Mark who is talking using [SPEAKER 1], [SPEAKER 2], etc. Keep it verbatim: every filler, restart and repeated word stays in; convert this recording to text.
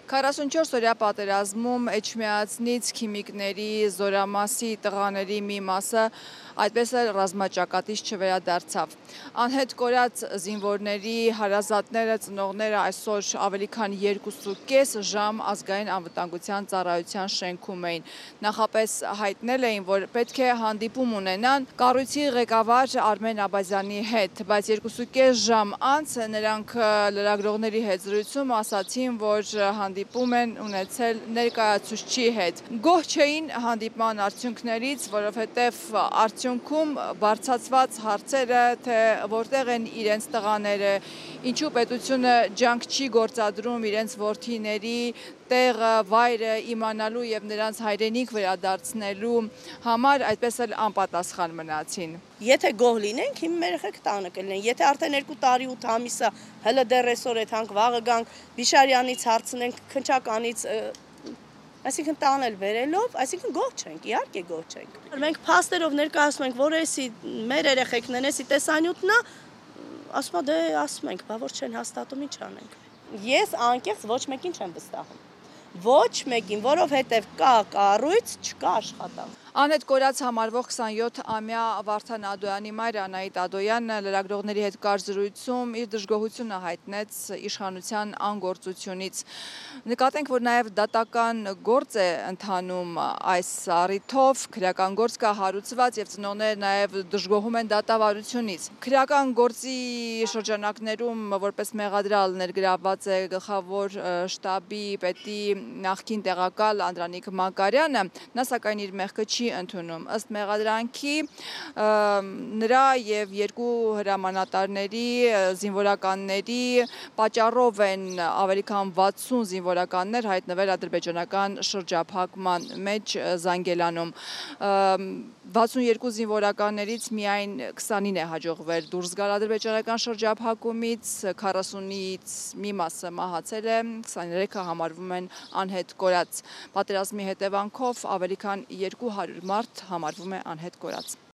[SPEAKER 1] քառասունչորս օրյա պատերազմում Էջմիածնից քիմիկների, զորամասի, տղաների մի մասը այդպես էլ ռազմաճակատից չվերադարձավ։ Անհետ կորած զինվորների հարազատները, ծնողները այսօր ավելի քան երկուսուկես ժամ ազգային անվտանգության ծառայության շենքում էին։ Նախապես հայտնել էին, որ պետք է հանդիպում ունենան կառույցի ղեկավար Արմեն Աբազյանի հետ, բայց երկուսուկես ժամ անց նրանք լրագրողների հետ զրույցում ասացին, որ հանդիպում են ունեցել ներկայացուցչի հետ։ Գոհ չէին հանդիպման արդյունքներից, որովհետև արդյունքում բարձրացված հարցերը, թե որտեղ են իրենց տղաները, ինչու պետությունը ջանք չի գործադրում իրենց որդիների տեղը, վայրը իմանալու եւ նրանց հայրենիք վերադարձնելու համար, այդպես էլ անպատասխան մնացին։
[SPEAKER 2] Եթե գոհ լինենք, հիմա մեր երեխեք տանը կլինեն։ Եթե արդեն երկու տարի ութ ամիսը հələ դեռ այսօր այդ հանք վաղը գանք Բիշարյանից հարցնենք, քնչականից, այսինքն տան էլ վերելով, այսինքն գոհ չենք, իհարկե գոհ չենք։ Մենք փաստերով ներկայացնում ենք, որ էսի մեր երեխեքն են, էսի տեսանյութն է, ասում է դե ասում ենք, բա որ չեն հաստատում, ինչ անենք։ Ես անկեղծ ոչ մեկին չեմ վստահում։ Ոչ մեկին, որովհետև կա կառույց, չկա աշխատանք։
[SPEAKER 1] Անհետ կորած համարվող քսանյոթամյա Վարդան Ադոյանի մայր Անահիտ Ադոյանը լրագրողների հետ կար զրույցում իր դժգոհությունը հայտնեց իշխանության անգործությունից։ Նկատենք, որ նաև դատական գործ է ընթանում այս առիթով, քրեական գործ կա հարուցված եւ ծնողները նաև դժգոհում են դատավարությունից։ Քրեական գործի շրջանակներում որպես մեղադրյալ ներգրավված է գլխավոր շտաբի պետի նախկին տեղակալ Անդրանիկ Մակարյանը, նա սակայն իր մեղքը չի ընդունում։ Ըստ մեղադրանքի նրա եւ երկու հրամանատարների, զինվորականների պատճառով են ավելի քան վաթսուն զինվորականներ հայտնվել ադրբեջանական շրջափակման մեջ Զանգելանում։ վաթսունեքու զինվորականներից միայն քսանին է հաջողվել դուրս գալ ադրբեջանական շրջափակումից, քառասունից մի մասը մահացել է, քսաներեքը համարվում են անհետ կորած։ Պատերազմի հետևանքով ավելի քան երկու հարյուր մարդ համարվում է անհետ կորած։